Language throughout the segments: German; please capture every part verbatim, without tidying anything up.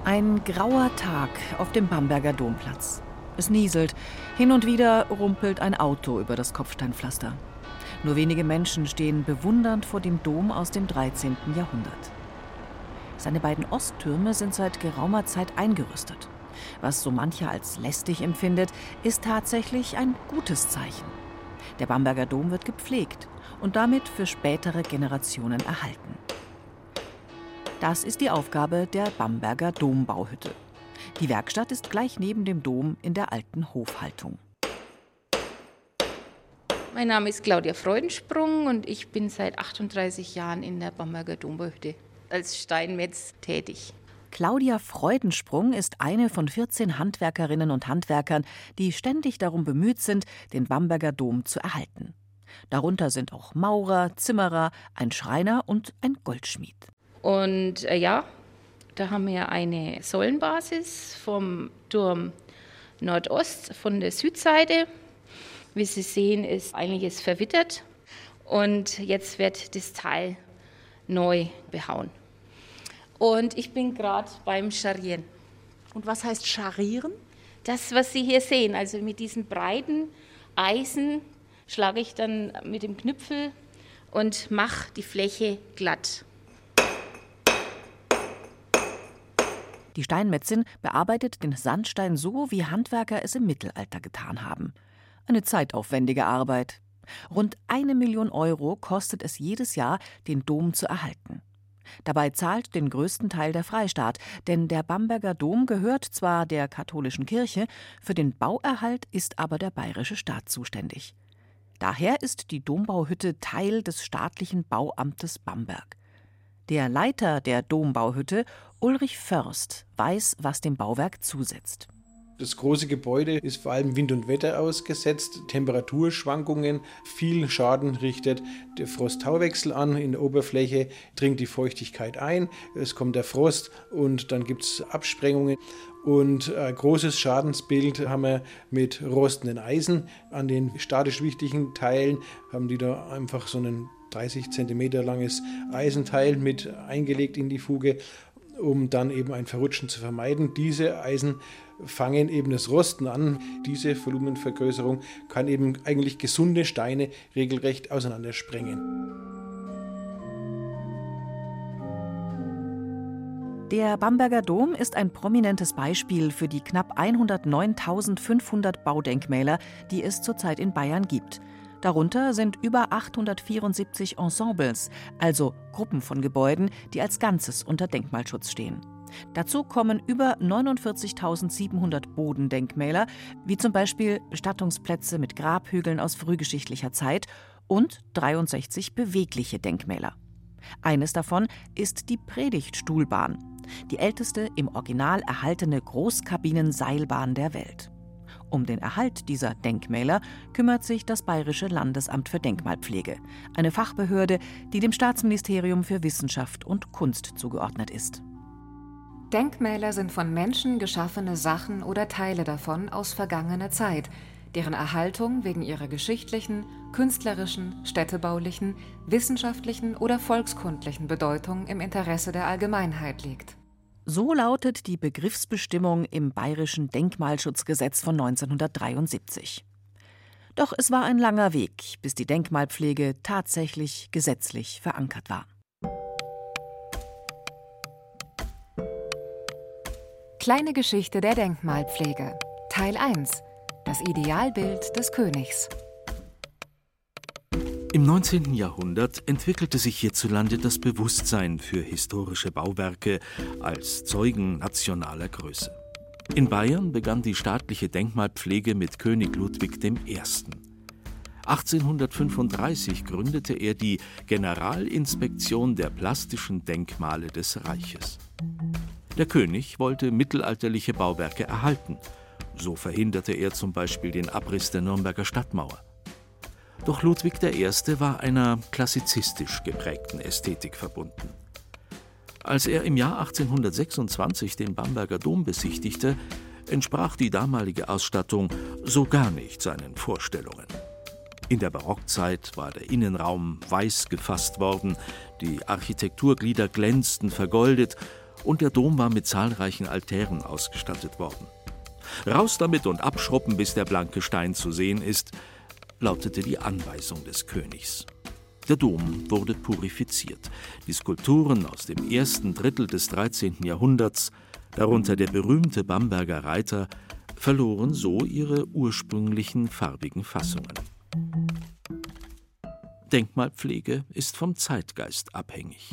Ein grauer Tag auf dem Bamberger Domplatz. Es nieselt, hin und wieder rumpelt ein Auto über das Kopfsteinpflaster. Nur wenige Menschen stehen bewundernd vor dem Dom aus dem dreizehnten Jahrhundert. Seine beiden Osttürme sind seit geraumer Zeit eingerüstet. Was so mancher als lästig empfindet, ist tatsächlich ein gutes Zeichen. Der Bamberger Dom wird gepflegt und damit für spätere Generationen erhalten. Das ist die Aufgabe der Bamberger Dombauhütte. Die Werkstatt ist gleich neben dem Dom in der alten Hofhaltung. Mein Name ist Claudia Freudensprung und ich bin seit achtunddreißig Jahren in der Bamberger Dombauhütte als Steinmetz tätig. Claudia Freudensprung ist eine von vierzehn Handwerkerinnen und Handwerkern, die ständig darum bemüht sind, den Bamberger Dom zu erhalten. Darunter sind auch Maurer, Zimmerer, ein Schreiner und ein Goldschmied. Und äh, ja, da haben wir eine Säulenbasis vom Turm Nordost, von der Südseite. Wie Sie sehen, ist einiges verwittert und jetzt wird das Teil neu behauen. Und ich bin gerade beim Scharieren. Und was heißt Scharieren? Das, was Sie hier sehen, also mit diesen breiten Eisen schlage ich dann mit dem Knüpfel und mache die Fläche glatt. Die Steinmetzin bearbeitet den Sandstein so, wie Handwerker es im Mittelalter getan haben. Eine zeitaufwendige Arbeit. Rund eine Million Euro kostet es jedes Jahr, den Dom zu erhalten. Dabei zahlt den größten Teil der Freistaat, denn der Bamberger Dom gehört zwar der katholischen Kirche, für den Bauerhalt ist aber der bayerische Staat zuständig. Daher ist die Dombauhütte Teil des staatlichen Bauamtes Bamberg. Der Leiter der Dombauhütte, Ulrich Först, weiß, was dem Bauwerk zusetzt. Das große Gebäude ist vor allem Wind und Wetter ausgesetzt, Temperaturschwankungen, viel Schaden richtet der Frost-Tau-Wechsel an. In der Oberfläche dringt die Feuchtigkeit ein, es kommt der Frost und dann gibt es Absprengungen. Und ein großes Schadensbild haben wir mit rostenden Eisen. An den statisch wichtigen Teilen haben die da einfach so ein dreißig Zentimeter langes Eisenteil mit eingelegt in die Fuge, um dann eben ein Verrutschen zu vermeiden. Diese Eisen fangen eben das Rosten an. Diese Volumenvergrößerung kann eben eigentlich gesunde Steine regelrecht auseinandersprengen. Der Bamberger Dom ist ein prominentes Beispiel für die knapp hundertneuntausendfünfhundert Baudenkmäler, die es zurzeit in Bayern gibt. Darunter sind über achthundertvierundsiebzig Ensembles, also Gruppen von Gebäuden, die als Ganzes unter Denkmalschutz stehen. Dazu kommen über neunundvierzigtausendsiebenhundert Bodendenkmäler, wie zum Beispiel Bestattungsplätze mit Grabhügeln aus frühgeschichtlicher Zeit und dreiundsechzig bewegliche Denkmäler. Eines davon ist die Predigtstuhlbahn, die älteste im Original erhaltene Großkabinenseilbahn der Welt. Um den Erhalt dieser Denkmäler kümmert sich das Bayerische Landesamt für Denkmalpflege, eine Fachbehörde, die dem Staatsministerium für Wissenschaft und Kunst zugeordnet ist. Denkmäler sind von Menschen geschaffene Sachen oder Teile davon aus vergangener Zeit, deren Erhaltung wegen ihrer geschichtlichen, künstlerischen, städtebaulichen, wissenschaftlichen oder volkskundlichen Bedeutung im Interesse der Allgemeinheit liegt. So lautet die Begriffsbestimmung im Bayerischen Denkmalschutzgesetz von neunzehnhundertdreiundsiebzig. Doch es war ein langer Weg, bis die Denkmalpflege tatsächlich gesetzlich verankert war. Kleine Geschichte der Denkmalpflege. Teil eins. Das Idealbild des Königs. Im neunzehnten Jahrhundert entwickelte sich hierzulande das Bewusstsein für historische Bauwerke als Zeugen nationaler Größe. In Bayern begann die staatliche Denkmalpflege mit König Ludwig der Erste. achtzehnhundertfünfunddreißig gründete er die Generalinspektion der plastischen Denkmale des Reiches. Der König wollte mittelalterliche Bauwerke erhalten. So verhinderte er zum Beispiel den Abriss der Nürnberger Stadtmauer. Doch Ludwig der Erste war einer klassizistisch geprägten Ästhetik verbunden. Als er im Jahr achtzehnhundertsechsundzwanzig den Bamberger Dom besichtigte, entsprach die damalige Ausstattung so gar nicht seinen Vorstellungen. In der Barockzeit war der Innenraum weiß gefasst worden, die Architekturglieder glänzten vergoldet und der Dom war mit zahlreichen Altären ausgestattet worden. »Raus damit und abschruppen, bis der blanke Stein zu sehen ist«, lautete die Anweisung des Königs. Der Dom wurde purifiziert. Die Skulpturen aus dem ersten Drittel des dreizehnten Jahrhunderts, darunter der berühmte Bamberger Reiter, verloren so ihre ursprünglichen farbigen Fassungen. Denkmalpflege ist vom Zeitgeist abhängig.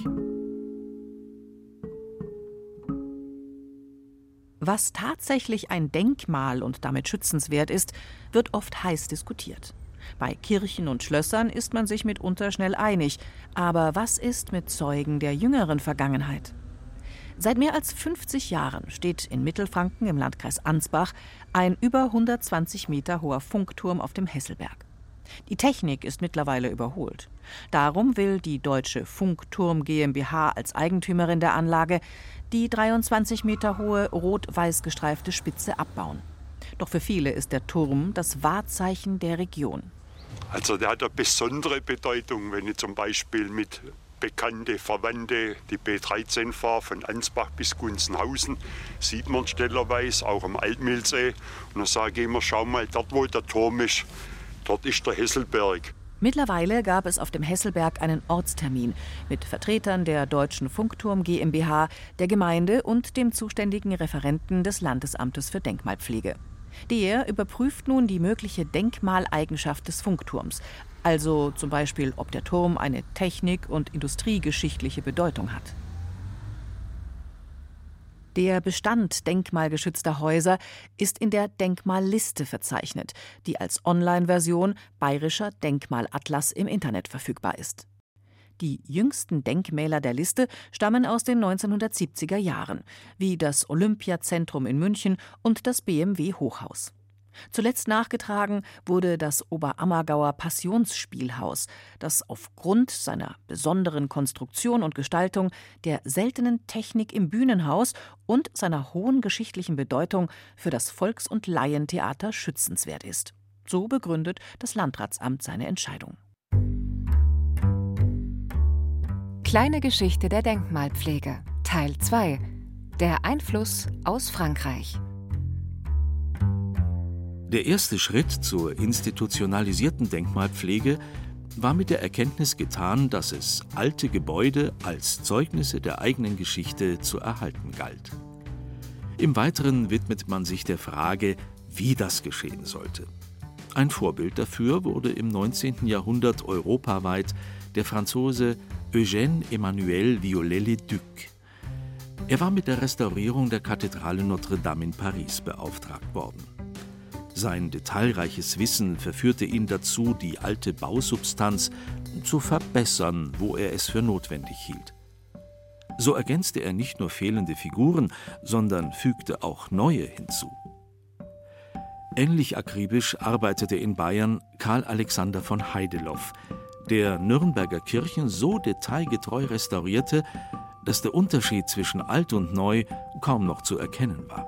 Was tatsächlich ein Denkmal und damit schützenswert ist, wird oft heiß diskutiert. Bei Kirchen und Schlössern ist man sich mitunter schnell einig. Aber was ist mit Zeugen der jüngeren Vergangenheit? Seit mehr als fünfzig Jahren steht in Mittelfranken im Landkreis Ansbach ein über hundertzwanzig Meter hoher Funkturm auf dem Hesselberg. Die Technik ist mittlerweile überholt. Darum will die Deutsche Funkturm GmbH als Eigentümerin der Anlage die dreiundzwanzig Meter hohe rot-weiß gestreifte Spitze abbauen. Doch für viele ist der Turm das Wahrzeichen der Region. Also der hat eine besondere Bedeutung, wenn ich zum Beispiel mit bekannte Verwandte die B dreizehn fahre, von Ansbach bis Gunzenhausen, sieht man stellerweise, auch am Altmühlsee. Und dann sage ich immer, schau mal, dort wo der Turm ist, dort ist der Hesselberg. Mittlerweile gab es auf dem Hesselberg einen Ortstermin mit Vertretern der Deutschen Funkturm GmbH, der Gemeinde und dem zuständigen Referenten des Landesamtes für Denkmalpflege. Der überprüft nun die mögliche Denkmaleigenschaft des Funkturms, also zum Beispiel, ob der Turm eine technik- und industriegeschichtliche Bedeutung hat. Der Bestand denkmalgeschützter Häuser ist in der Denkmalliste verzeichnet, die als Online-Version Bayerischer Denkmalatlas im Internet verfügbar ist. Die jüngsten Denkmäler der Liste stammen aus den neunzehnhundertsiebziger Jahren, wie das Olympiazentrum in München und das B M W-Hochhaus. Zuletzt nachgetragen wurde das Oberammergauer Passionsspielhaus, das aufgrund seiner besonderen Konstruktion und Gestaltung, der seltenen Technik im Bühnenhaus und seiner hohen geschichtlichen Bedeutung für das Volks- und Laientheater schützenswert ist. So begründet das Landratsamt seine Entscheidung. Kleine Geschichte der Denkmalpflege, Teil zwei. Der Einfluss aus Frankreich. Der erste Schritt zur institutionalisierten Denkmalpflege war mit der Erkenntnis getan, dass es alte Gebäude als Zeugnisse der eigenen Geschichte zu erhalten galt. Im Weiteren widmet man sich der Frage, wie das geschehen sollte. Ein Vorbild dafür wurde im neunzehnten Jahrhundert europaweit der Franzose Eugène-Emmanuel Viollet-le-Duc. Er war mit der Restaurierung der Kathedrale Notre-Dame in Paris beauftragt worden. Sein detailreiches Wissen verführte ihn dazu, die alte Bausubstanz zu verbessern, wo er es für notwendig hielt. So ergänzte er nicht nur fehlende Figuren, sondern fügte auch neue hinzu. Ähnlich akribisch arbeitete in Bayern Karl Alexander von Heideloff, der Nürnberger Kirchen so detailgetreu restaurierte, dass der Unterschied zwischen alt und neu kaum noch zu erkennen war.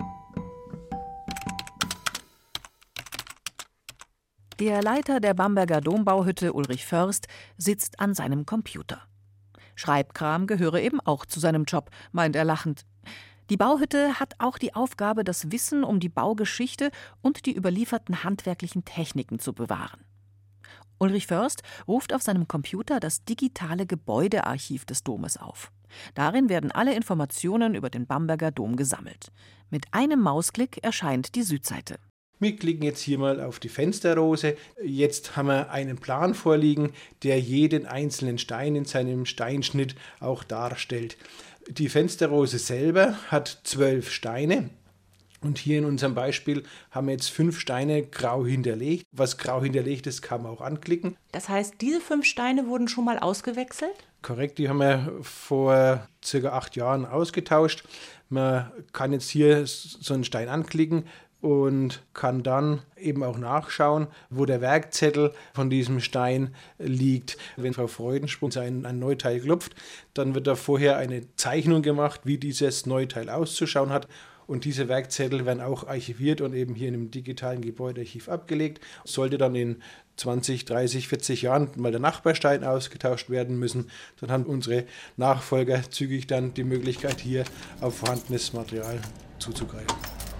Der Leiter der Bamberger Dombauhütte, Ulrich Först, sitzt an seinem Computer. Schreibkram gehöre eben auch zu seinem Job, meint er lachend. Die Bauhütte hat auch die Aufgabe, das Wissen um die Baugeschichte und die überlieferten handwerklichen Techniken zu bewahren. Ulrich Först ruft auf seinem Computer das digitale Gebäudearchiv des Domes auf. Darin werden alle Informationen über den Bamberger Dom gesammelt. Mit einem Mausklick erscheint die Südseite. Wir klicken jetzt hier mal auf die Fensterrose. Jetzt haben wir einen Plan vorliegen, der jeden einzelnen Stein in seinem Steinschnitt auch darstellt. Die Fensterrose selber hat zwölf Steine. Und hier in unserem Beispiel haben wir jetzt fünf Steine grau hinterlegt. Was grau hinterlegt ist, kann man auch anklicken. Das heißt, diese fünf Steine wurden schon mal ausgewechselt? Korrekt, die haben wir vor circa acht Jahren ausgetauscht. Man kann jetzt hier so einen Stein anklicken und kann dann eben auch nachschauen, wo der Werkzettel von diesem Stein liegt. Wenn Frau Freudensprung ein, ein Neuteil klopft, dann wird da vorher eine Zeichnung gemacht, wie dieses Neuteil auszuschauen hat. Und diese Werkzettel werden auch archiviert und eben hier in einem digitalen Gebäudearchiv abgelegt. Sollte dann in zwanzig, dreißig, vierzig Jahren mal der Nachbarstein ausgetauscht werden müssen, dann haben unsere Nachfolger zügig dann die Möglichkeit, hier auf vorhandenes Material zuzugreifen.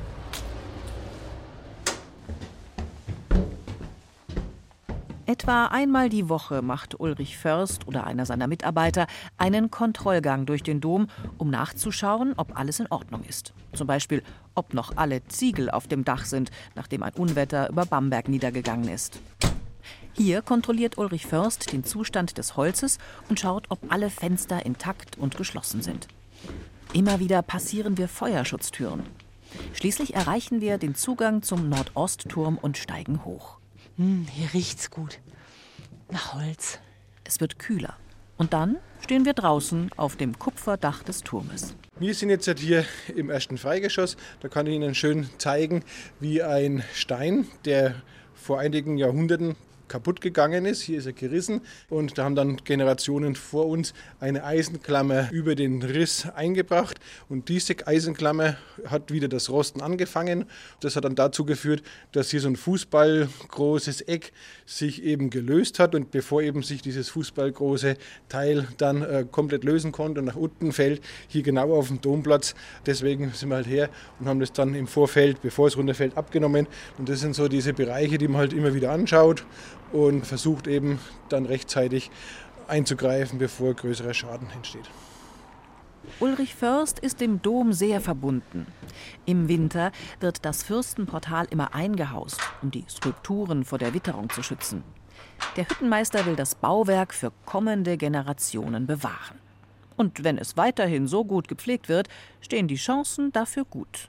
Etwa einmal die Woche macht Ulrich Först oder einer seiner Mitarbeiter einen Kontrollgang durch den Dom, um nachzuschauen, ob alles in Ordnung ist. Zum Beispiel, ob noch alle Ziegel auf dem Dach sind, nachdem ein Unwetter über Bamberg niedergegangen ist. Hier kontrolliert Ulrich Först den Zustand des Holzes und schaut, ob alle Fenster intakt und geschlossen sind. Immer wieder passieren wir Feuerschutztüren. Schließlich erreichen wir den Zugang zum Nordostturm und steigen hoch. Hm, hier riecht's gut. Nach Holz. Es wird kühler. Und dann stehen wir draußen auf dem Kupferdach des Turmes. Wir sind jetzt hier im ersten Freigeschoss. Da kann ich Ihnen schön zeigen, wie ein Stein, der vor einigen Jahrhunderten kaputt gegangen ist. Hier ist er gerissen und da haben dann Generationen vor uns eine Eisenklammer über den Riss eingebracht und diese Eisenklammer hat wieder das Rosten angefangen. Das hat dann dazu geführt, dass hier so ein fußballgroßes Eck sich eben gelöst hat und bevor eben sich dieses fußballgroße Teil dann äh, komplett lösen konnte und nach unten fällt, hier genau auf dem Domplatz. Deswegen sind wir halt her und haben das dann im Vorfeld, bevor es runterfällt, abgenommen und das sind so diese Bereiche, die man halt immer wieder anschaut und versucht eben dann rechtzeitig einzugreifen, bevor größerer Schaden entsteht. Ulrich Först ist dem Dom sehr verbunden. Im Winter wird das Fürstenportal immer eingehaust, um die Skulpturen vor der Witterung zu schützen. Der Hüttenmeister will das Bauwerk für kommende Generationen bewahren. Und wenn es weiterhin so gut gepflegt wird, stehen die Chancen dafür gut.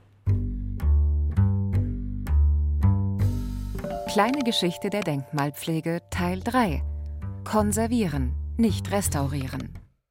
Kleine Geschichte der Denkmalpflege Teil drei. Konservieren, nicht restaurieren.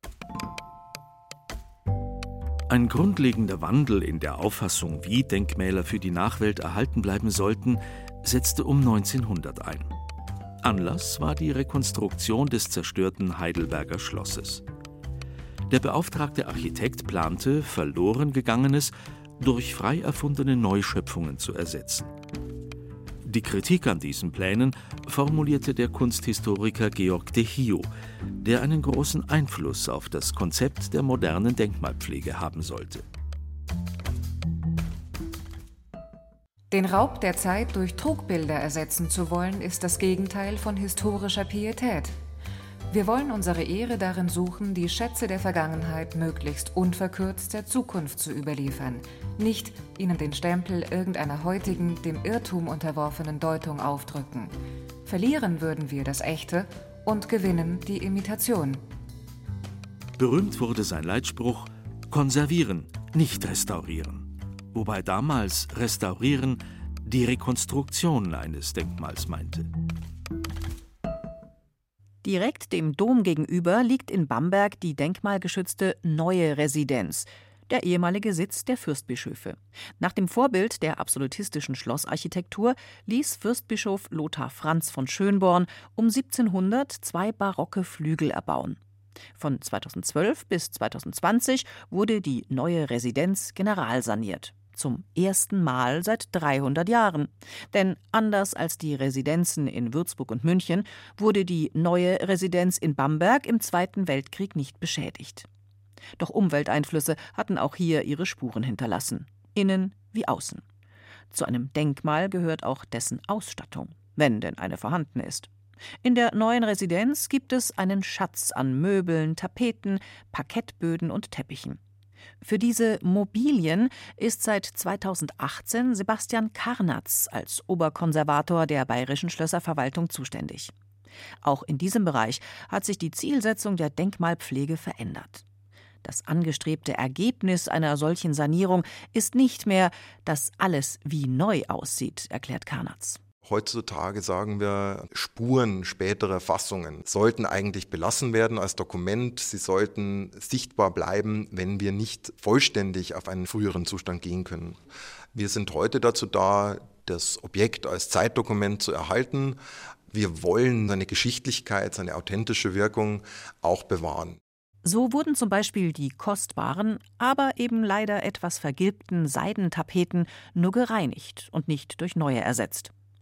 Ein grundlegender Wandel in der Auffassung, wie Denkmäler für die Nachwelt erhalten bleiben sollten, setzte um neunzehnhundert ein. Anlass war die Rekonstruktion des zerstörten Heidelberger Schlosses. Der beauftragte Architekt plante, verloren Gegangenes durch frei erfundene Neuschöpfungen zu ersetzen. Die Kritik an diesen Plänen formulierte der Kunsthistoriker Georg de Hio, der einen großen Einfluss auf das Konzept der modernen Denkmalpflege haben sollte. Den Raub der Zeit durch Trugbilder ersetzen zu wollen, ist das Gegenteil von historischer Pietät. Wir wollen unsere Ehre darin suchen, die Schätze der Vergangenheit möglichst unverkürzt der Zukunft zu überliefern, nicht ihnen den Stempel irgendeiner heutigen, dem Irrtum unterworfenen Deutung aufdrücken. Verlieren würden wir das Echte und gewinnen die Imitation. Berühmt wurde sein Leitspruch: Konservieren, nicht restaurieren. Wobei damals Restaurieren die Rekonstruktion eines Denkmals meinte. Direkt dem Dom gegenüber liegt in Bamberg die denkmalgeschützte Neue Residenz, der ehemalige Sitz der Fürstbischöfe. Nach dem Vorbild der absolutistischen Schlossarchitektur ließ Fürstbischof Lothar Franz von Schönborn um siebzehnhundert zwei barocke Flügel erbauen. Von zweitausendzwölf bis zweitausendzwanzig wurde die Neue Residenz generalsaniert. Zum ersten Mal seit dreihundert Jahren. Denn anders als die Residenzen in Würzburg und München wurde die Neue Residenz in Bamberg im Zweiten Weltkrieg nicht beschädigt. Doch Umwelteinflüsse hatten auch hier ihre Spuren hinterlassen, innen wie außen. Zu einem Denkmal gehört auch dessen Ausstattung, wenn denn eine vorhanden ist. In der Neuen Residenz gibt es einen Schatz an Möbeln, Tapeten, Parkettböden und Teppichen. Für diese Mobilien ist seit zweitausendachtzehn Sebastian Karnatz als Oberkonservator der Bayerischen Schlösserverwaltung zuständig. Auch in diesem Bereich hat sich die Zielsetzung der Denkmalpflege verändert. Das angestrebte Ergebnis einer solchen Sanierung ist nicht mehr, dass alles wie neu aussieht, erklärt Karnatz. Heutzutage sagen wir, Spuren späterer Fassungen sollten eigentlich belassen werden als Dokument. Sie sollten sichtbar bleiben, wenn wir nicht vollständig auf einen früheren Zustand gehen können. Wir sind heute dazu da, das Objekt als Zeitdokument zu erhalten. Wir wollen seine Geschichtlichkeit, seine authentische Wirkung auch bewahren. So wurden zum Beispiel die kostbaren, aber eben leider etwas vergilbten Seidentapeten nur gereinigt und nicht durch neue ersetzt.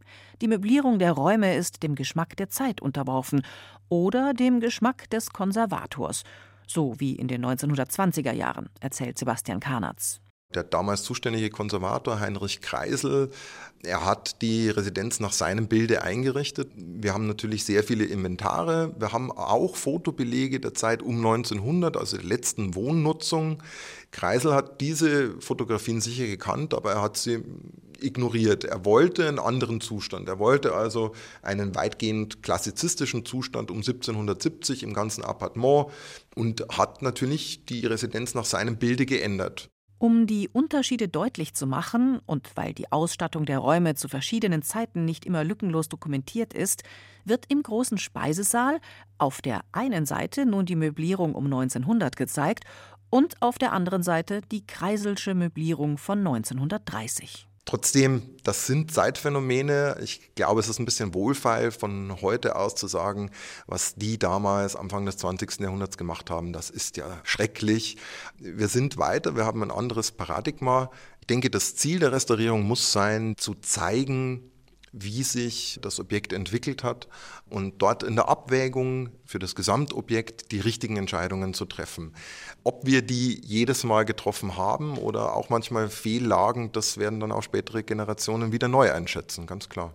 Die Möblierung der Räume ist dem Geschmack der Zeit unterworfen oder dem Geschmack des Konservators, so wie in den neunzehnhundertzwanziger Jahren, erzählt Sebastian Karnatz. Der damals zuständige Konservator Heinrich Kreisel, er hat die Residenz nach seinem Bilde eingerichtet. Wir haben natürlich sehr viele Inventare. Wir haben auch Fotobelege der Zeit um neunzehnhundert, also der letzten Wohnnutzung. Kreisel hat diese Fotografien sicher gekannt, aber er hat sie ignoriert. Er wollte einen anderen Zustand. Er wollte also einen weitgehend klassizistischen Zustand um siebzehnhundertsiebzig im ganzen Appartement und hat natürlich die Residenz nach seinem Bilde geändert. Um die Unterschiede deutlich zu machen und weil die Ausstattung der Räume zu verschiedenen Zeiten nicht immer lückenlos dokumentiert ist, wird im großen Speisesaal auf der einen Seite nun die Möblierung um neunzehnhundert gezeigt und auf der anderen Seite die Kreiselsche Möblierung von neunzehnhundertdreißig. Trotzdem, das sind Zeitphänomene. Ich glaube, es ist ein bisschen wohlfeil, von heute aus zu sagen, was die damals Anfang des zwanzigsten Jahrhunderts gemacht haben. Das ist ja schrecklich. Wir sind weiter, wir haben ein anderes Paradigma. Ich denke, das Ziel der Restaurierung muss sein, zu zeigen, wie sich das Objekt entwickelt hat und dort in der Abwägung für das Gesamtobjekt die richtigen Entscheidungen zu treffen. Ob wir die jedes Mal getroffen haben oder auch manchmal fehllagen, das werden dann auch spätere Generationen wieder neu einschätzen, ganz klar.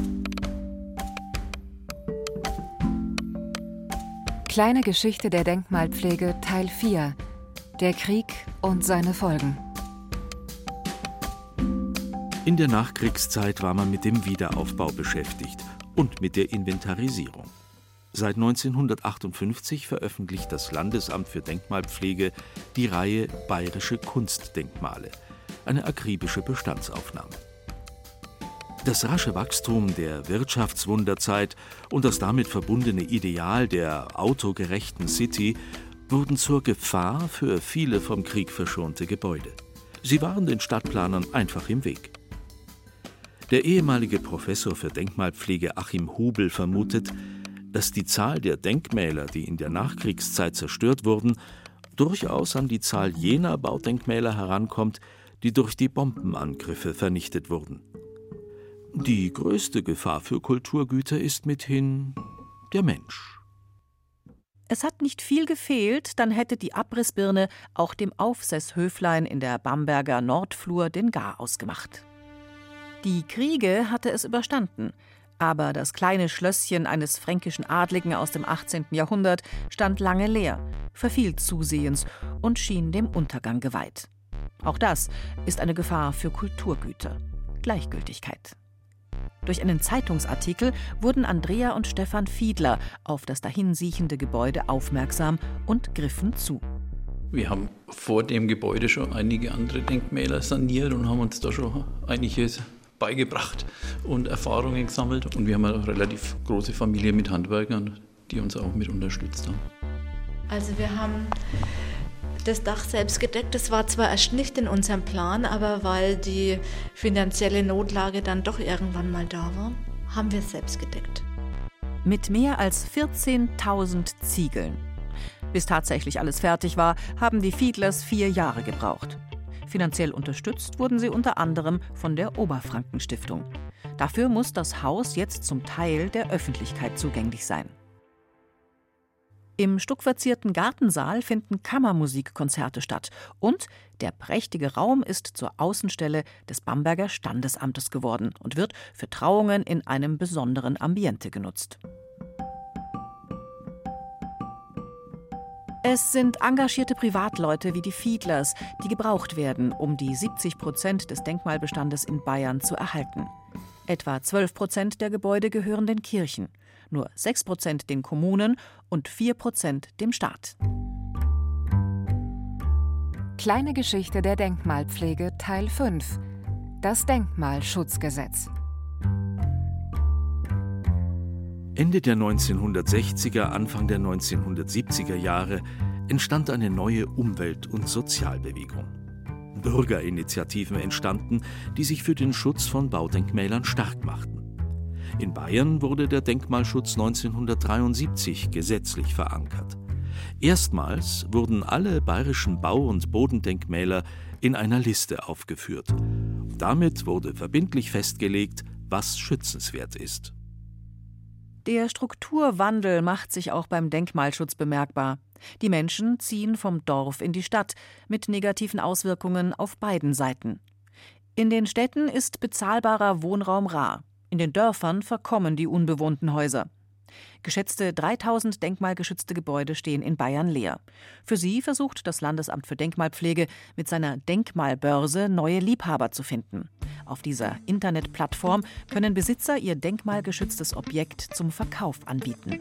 Kleine Geschichte der Denkmalpflege Teil vier. Der Krieg und seine Folgen. In der Nachkriegszeit war man mit dem Wiederaufbau beschäftigt und mit der Inventarisierung. Seit neunzehnhundertachtundfünfzig veröffentlicht das Landesamt für Denkmalpflege die Reihe Bayerische Kunstdenkmale, eine akribische Bestandsaufnahme. Das rasche Wachstum der Wirtschaftswunderzeit und das damit verbundene Ideal der autogerechten City wurden zur Gefahr für viele vom Krieg verschonte Gebäude. Sie waren den Stadtplanern einfach im Weg. Der ehemalige Professor für Denkmalpflege Achim Hubel vermutet, dass die Zahl der Denkmäler, die in der Nachkriegszeit zerstört wurden, durchaus an die Zahl jener Baudenkmäler herankommt, die durch die Bombenangriffe vernichtet wurden. Die größte Gefahr für Kulturgüter ist mithin der Mensch. Es hat nicht viel gefehlt, dann hätte die Abrissbirne auch dem Aufsesshöflein in der Bamberger Nordflur den Garaus gemacht. Die Kriege hatte es überstanden, aber das kleine Schlösschen eines fränkischen Adligen aus dem achtzehnten Jahrhundert stand lange leer, verfiel zusehends und schien dem Untergang geweiht. Auch das ist eine Gefahr für Kulturgüter. Gleichgültigkeit. Durch einen Zeitungsartikel wurden Andrea und Stefan Fiedler auf das dahinsiechende Gebäude aufmerksam und griffen zu. Wir haben vor dem Gebäude schon einige andere Denkmäler saniert und haben uns da schon einiges beigebracht und Erfahrungen gesammelt. Und wir haben eine relativ große Familie mit Handwerkern, die uns auch mit unterstützt haben. Also wir haben das Dach selbst gedeckt. Das war zwar erst nicht in unserem Plan, aber weil die finanzielle Notlage dann doch irgendwann mal da war, haben wir es selbst gedeckt. Mit mehr als vierzehntausend Ziegeln. Bis tatsächlich alles fertig war, haben die Fiedlers vier Jahre gebraucht. Finanziell unterstützt wurden sie unter anderem von der Oberfrankenstiftung. Dafür muss das Haus jetzt zum Teil der Öffentlichkeit zugänglich sein. Im stuckverzierten Gartensaal finden Kammermusikkonzerte statt und der prächtige Raum ist zur Außenstelle des Bamberger Standesamtes geworden und wird für Trauungen in einem besonderen Ambiente genutzt. Es sind engagierte Privatleute wie die Fiedlers, die gebraucht werden, um die siebzig Prozent des Denkmalbestandes in Bayern zu erhalten. Etwa zwölf Prozent der Gebäude gehören den Kirchen, nur sechs Prozent den Kommunen und vier Prozent dem Staat. Kleine Geschichte der Denkmalpflege Teil fünf. Das Denkmalschutzgesetz. Ende der neunzehnhundertsechziger, Anfang der neunzehnhundertsiebziger Jahre entstand eine neue Umwelt- und Sozialbewegung. Bürgerinitiativen entstanden, die sich für den Schutz von Baudenkmälern stark machten. In Bayern wurde der Denkmalschutz neunzehnhundertdreiundsiebzig gesetzlich verankert. Erstmals wurden alle bayerischen Bau- und Bodendenkmäler in einer Liste aufgeführt. Damit wurde verbindlich festgelegt, was schützenswert ist. Der Strukturwandel macht sich auch beim Denkmalschutz bemerkbar. Die Menschen ziehen vom Dorf in die Stadt, mit negativen Auswirkungen auf beiden Seiten. In den Städten ist bezahlbarer Wohnraum rar. In den Dörfern verkommen die unbewohnten Häuser. Geschätzte dreitausend denkmalgeschützte Gebäude stehen in Bayern leer. Für sie versucht das Landesamt für Denkmalpflege mit seiner Denkmalbörse neue Liebhaber zu finden. Auf dieser Internetplattform können Besitzer ihr denkmalgeschütztes Objekt zum Verkauf anbieten.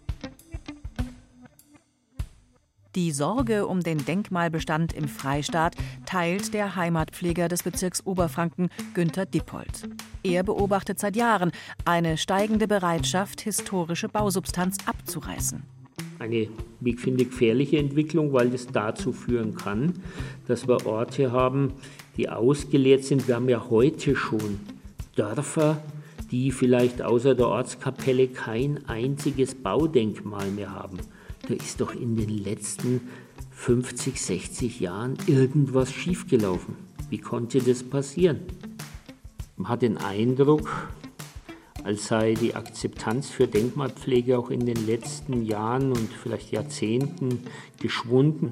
Die Sorge um den Denkmalbestand im Freistaat teilt der Heimatpfleger des Bezirks Oberfranken, Günter Dippold. Er beobachtet seit Jahren eine steigende Bereitschaft, historische Bausubstanz abzureißen. Eine, wie ich finde, gefährliche Entwicklung, weil das dazu führen kann, dass wir Orte haben, die ausgeleert sind. Wir haben ja heute schon Dörfer, die vielleicht außer der Ortskapelle kein einziges Baudenkmal mehr haben. Da ist doch in den letzten fünfzig, sechzig Jahren irgendwas schiefgelaufen. Wie konnte das passieren? Man hat den Eindruck, als sei die Akzeptanz für Denkmalpflege auch in den letzten Jahren und vielleicht Jahrzehnten geschwunden.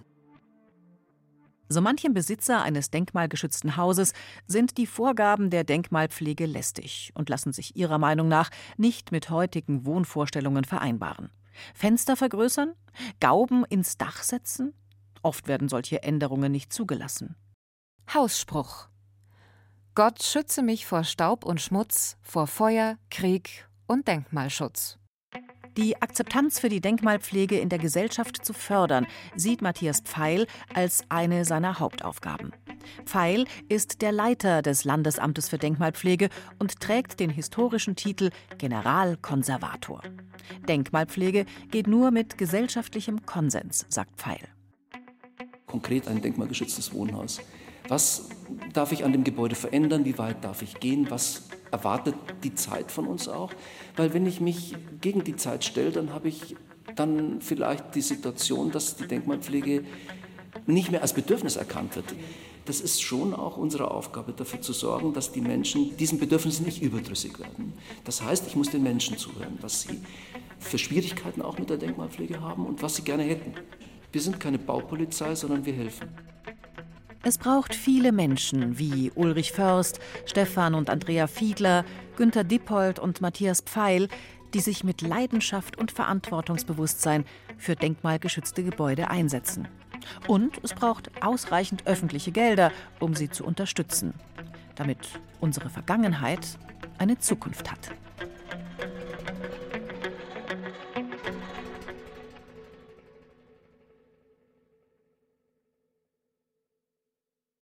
So manchem Besitzer eines denkmalgeschützten Hauses sind die Vorgaben der Denkmalpflege lästig und lassen sich ihrer Meinung nach nicht mit heutigen Wohnvorstellungen vereinbaren. Fenster vergrößern? Gauben ins Dach setzen? Oft werden solche Änderungen nicht zugelassen. Hausspruch: Gott schütze mich vor Staub und Schmutz, vor Feuer, Krieg und Denkmalschutz. Die Akzeptanz für die Denkmalpflege in der Gesellschaft zu fördern, sieht Matthias Pfeil als eine seiner Hauptaufgaben. Pfeil ist der Leiter des Landesamtes für Denkmalpflege und trägt den historischen Titel Generalkonservator. Denkmalpflege geht nur mit gesellschaftlichem Konsens, sagt Pfeil. Konkret ein denkmalgeschütztes Wohnhaus. Was darf ich an dem Gebäude verändern? Wie weit darf ich gehen? Was erwartet die Zeit von uns auch? Weil wenn ich mich gegen die Zeit stelle, dann habe ich dann vielleicht die Situation, dass die Denkmalpflege nicht mehr als Bedürfnis erkannt wird. Das ist schon auch unsere Aufgabe, dafür zu sorgen, dass die Menschen diesen Bedürfnissen nicht überdrüssig werden. Das heißt, ich muss den Menschen zuhören, was sie für Schwierigkeiten auch mit der Denkmalpflege haben und was sie gerne hätten. Wir sind keine Baupolizei, sondern wir helfen. Es braucht viele Menschen wie Ulrich Först, Stefan und Andrea Fiedler, Günter Dippold und Matthias Pfeil, die sich mit Leidenschaft und Verantwortungsbewusstsein für denkmalgeschützte Gebäude einsetzen. Und es braucht ausreichend öffentliche Gelder, um sie zu unterstützen, damit unsere Vergangenheit eine Zukunft hat.